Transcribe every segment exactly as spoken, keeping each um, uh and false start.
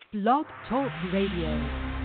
Blog Talk Radio.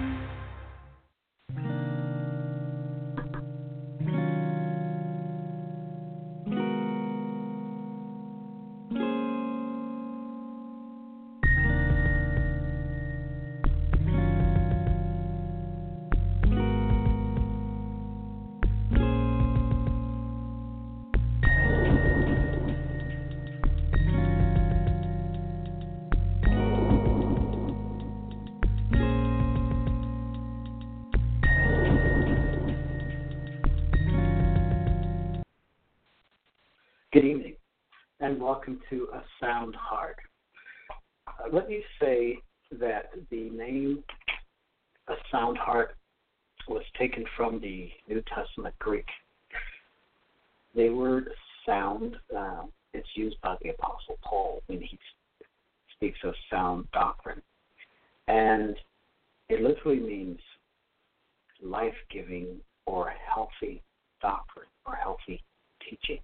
Good evening, and welcome to A Sound Heart. Uh, let me say that the name A Sound Heart was taken from the New Testament Greek. The word sound, uh, it's used by the Apostle Paul when he speaks of sound doctrine. And it literally means life-giving or healthy doctrine or healthy teaching.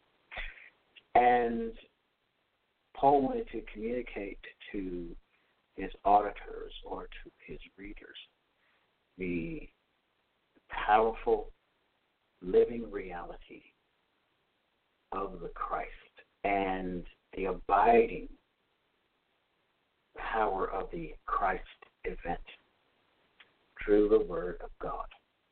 And Paul wanted to communicate to his auditors or to his readers the powerful living reality of the Christ and the abiding power of the Christ event through the Word of God.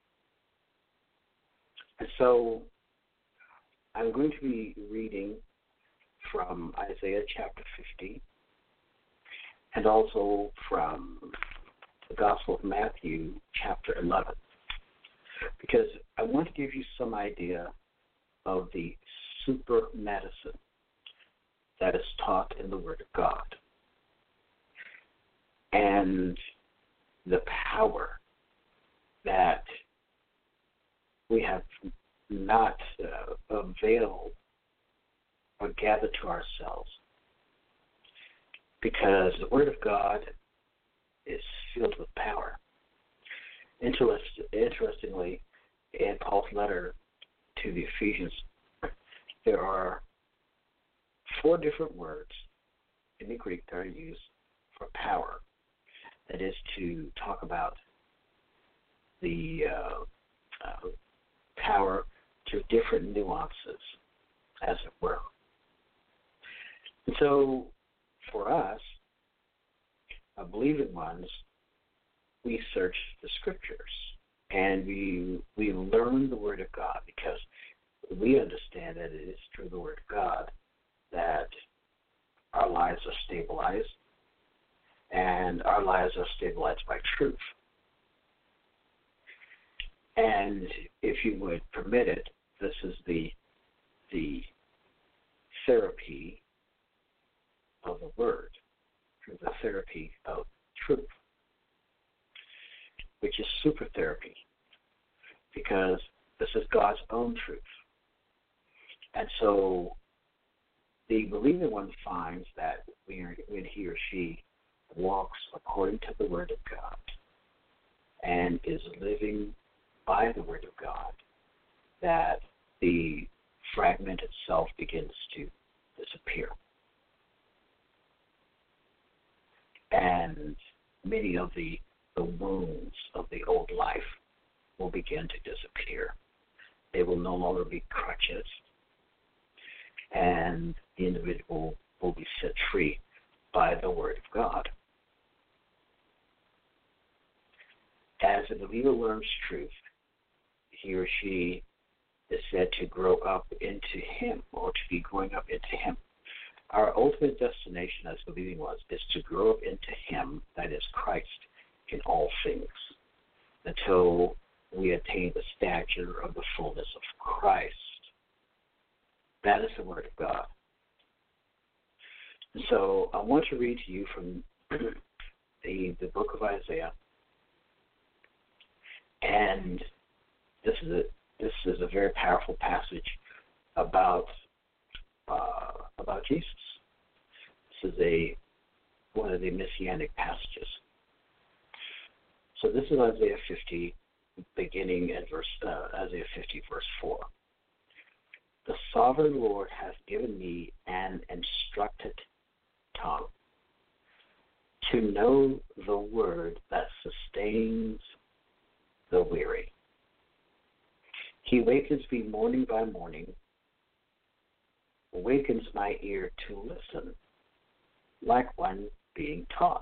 And so I'm going to be reading from Isaiah chapter fifty and also from the Gospel of Matthew chapter eleven, because I want to give you some idea of the super medicine that is taught in the Word of God and the power that we have not uh, availed or gathered to ourselves, because the Word of God is filled with power. Interest, interestingly, in Paul's letter to the Ephesians, there are four different words in the Greek that are used for power. That is to talk about the uh, uh, power to different nuances, as it were. And so, for us, uh, believing ones, we search the Scriptures and we we learn the Word of God, because we understand that it is through the Word of God that our lives are stabilized, and our lives are stabilized by truth. And if you would permit it, this is the the therapy of the Word, the therapy of truth, which is super therapy, because this is God's own truth. And so the believing one finds that when he or she walks according to the Word of God and is living by the Word of God, that the fragment itself begins to disappear. And many of the, the wounds of the old life will begin to disappear. They will no longer be crutches, and the individual will be set free by the Word of God. As a believer learns truth, he or she is said to grow up into Him, or to be growing up into Him. Our ultimate destination as believing ones is to grow up into Him, that is Christ, in all things, until we attain the stature of the fullness of Christ. That is the Word of God. And so I want to read to you from the, the book of Isaiah. And this is a this is a very powerful passage about uh, about Jesus. This is a one of the messianic passages. So this is Isaiah fifty, beginning at verse uh, Isaiah fifty, verse four. The sovereign Lord has given me an instructed tongue to know the word that sustains the weary. He wakens me morning by morning, awakens my ear to listen, like one being taught.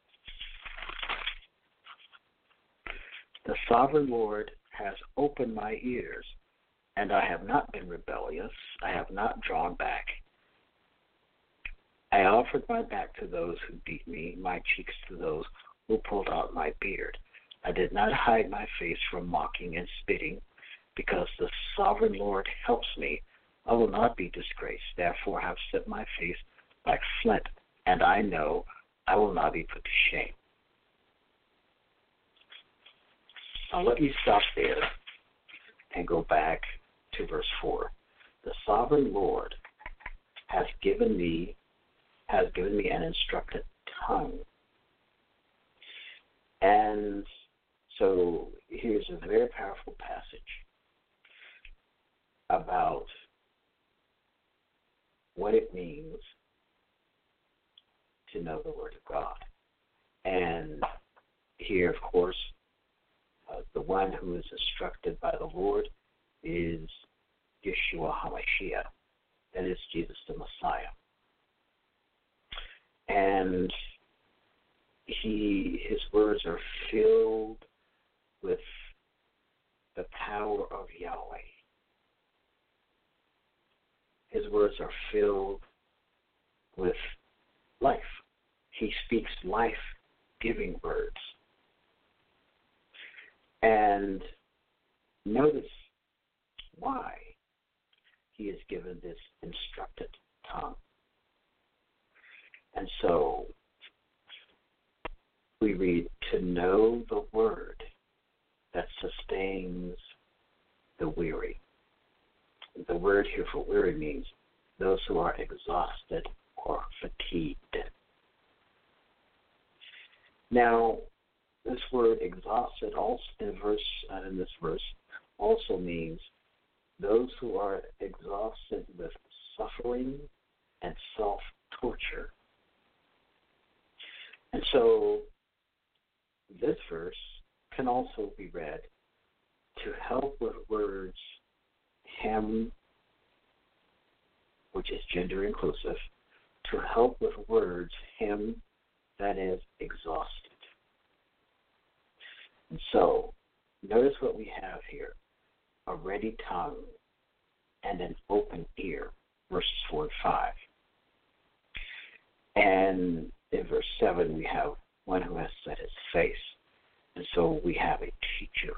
The sovereign Lord has opened my ears, and I have not been rebellious. I have not drawn back. I offered my back to those who beat me, my cheeks to those who pulled out my beard. I did not hide my face from mocking and spitting, because the sovereign Lord helps me. I will not be disgraced. Therefore I have set my face like flint, and I know I will not be put to shame. Now let me stop there and go back to verse four. The sovereign Lord has given me has given me an instructed tongue. And so here's a very powerful passage about what it means to know the Word of God. And here, of course, uh, the one who is instructed by the Lord is Yeshua HaMashiach, that is Jesus the Messiah. And he, his words are filled with the power of Yahweh. His words are filled with life. He speaks life-giving words. And notice why he is given this instructed tongue. And so we read, to know the word that sustains the weary. The word here for weary means those who are exhausted or fatigued. Now, this word exhausted also in verse uh, in this verse also means those who are exhausted with suffering and self-torture. And so this verse can also be read to help with words him, which is gender inclusive, to help with words him that is exhausted. And so notice what we have here, a ready tongue and an open ear, verses four and five. And in verse seven, we have one who has set his face. And so we have a teacher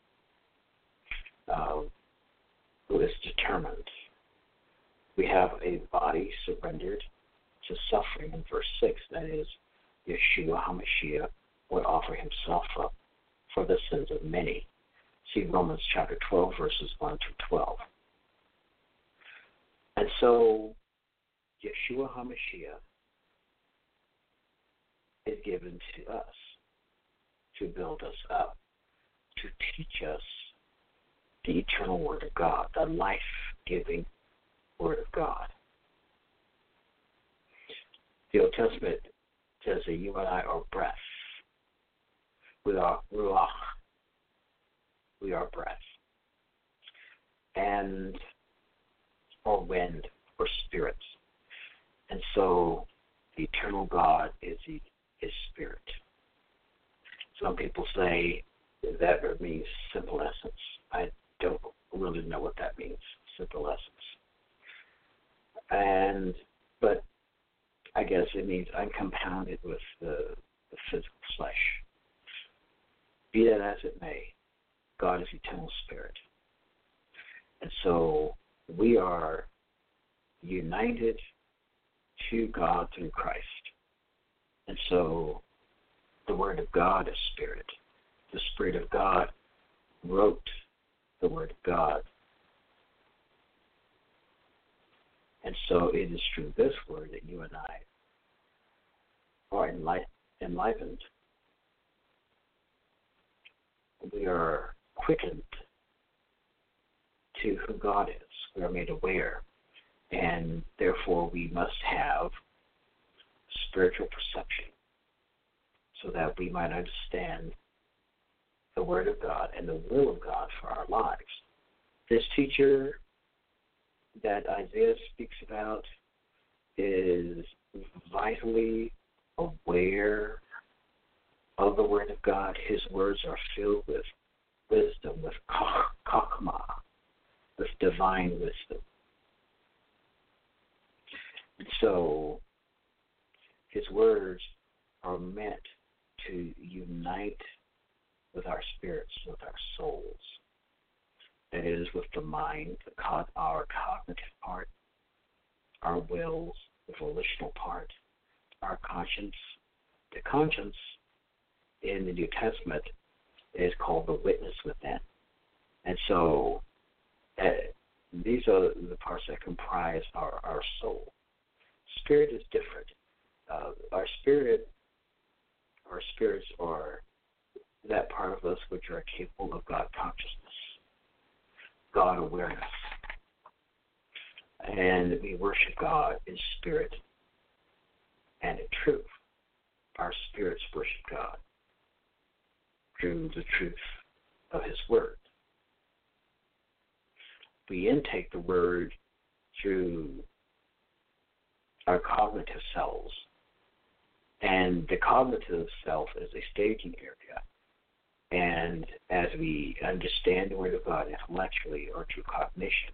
uh, who is determined. We have a body surrendered to suffering in verse six. That is, Yeshua HaMashiach would offer himself up for the sins of many. See Romans chapter twelve, verses one to twelve. And so Yeshua HaMashiach is given to us to build us up, to teach us the eternal Word of God, the life-giving Word of God. The Old Testament says that you and I are breath. We are ruach. We are breath. And or wind or spirits. And so the eternal God is the is spirit. Some people say that it means simple essence. I don't really know what that means, simple essence. And but I guess it means uncompounded with the, the physical flesh. Be that as it may, God is eternal spirit. And so we are united to God through Christ. And so the Word of God is spirit. The Spirit of God wrote the Word of God. And so it is through this Word that you and I are enlightened. We are quickened to who God is. We are made aware. And therefore we must have spiritual perception. so that we might understand the Word of God and the will of God for our lives. This teacher that Isaiah speaks about is vitally aware of the Word of God. His words are filled with wisdom, with chokmah, with divine wisdom. And so his words are meant to unite with our spirits, with our souls. That is, with the mind, the co- our cognitive part, our wills, the volitional part, our conscience. The conscience in the New Testament is called the witness within. And so uh, these are the parts that comprise our, our soul. Spirit is different. Uh, our spirit, our spirits are that part of us which are capable of God consciousness, God awareness. And we worship God in spirit and in truth. Our spirits worship God through the truth of His Word. We intake the Word through our cognitive selves. And the cognitive self is a staging area. And as we understand the Word of God intellectually or through cognition,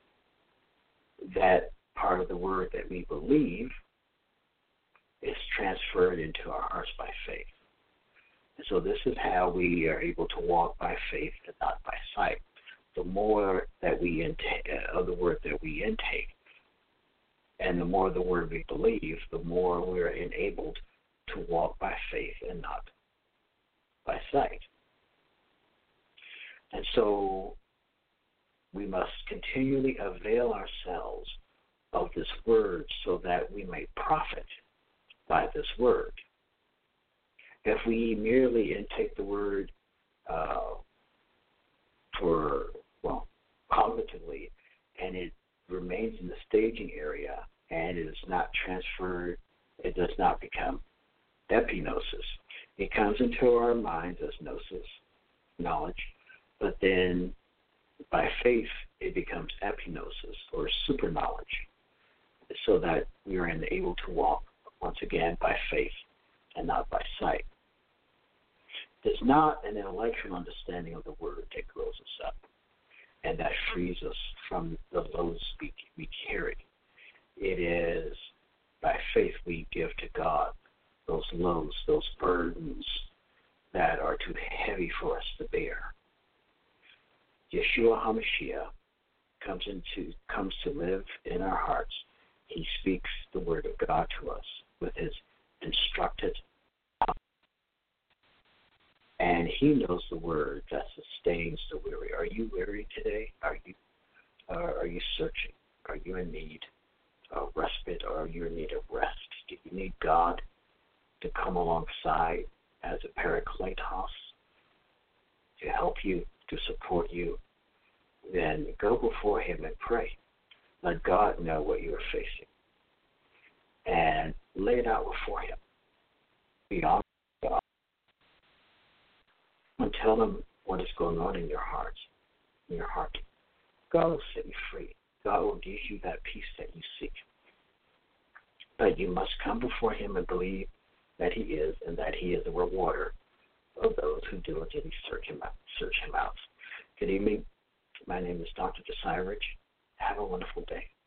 that part of the Word that we believe is transferred into our hearts by faith. And so this is how we are able to walk by faith and not by sight. The more that we intake of the Word that we intake, and the more of the Word we believe, the more we're enabled to walk by faith and not by sight. And so we must continually avail ourselves of this Word so that we may profit by this Word. If we merely intake the Word uh, for, well, cognitively, and it remains in the staging area and it is not transferred, it does not become epignosis. It comes into our minds as gnosis, knowledge, but then by faith it becomes epignosis or super knowledge, so that we are able to walk once again by faith and not by sight. There's not an intellectual understanding of the Word that grows us up and that frees us from the loads we, we carry. It is by faith we give to God those loads, those burdens that are too heavy for us to bear. Yeshua HaMashiach comes into comes to live in our hearts. He speaks the Word of God to us with His instructed, and He knows the Word that sustains the weary. Are you weary today? Are you uh, are you searching? Are you in need of respite, or are you in need of rest? Do you need God to come alongside as a parakletos to help you, to support you? Then go before Him and pray. Let God know what you are facing, and lay it out before Him. Be honest with God, and tell Him what is going on in your heart. In your heart, God will set you free. God will give you that peace that you seek. But you must come before Him and believe that He is, and that He is the rewarder of those who diligently search Him out. Search Him out. Good evening. My name is Doctor Josiah Rich. Have a wonderful day.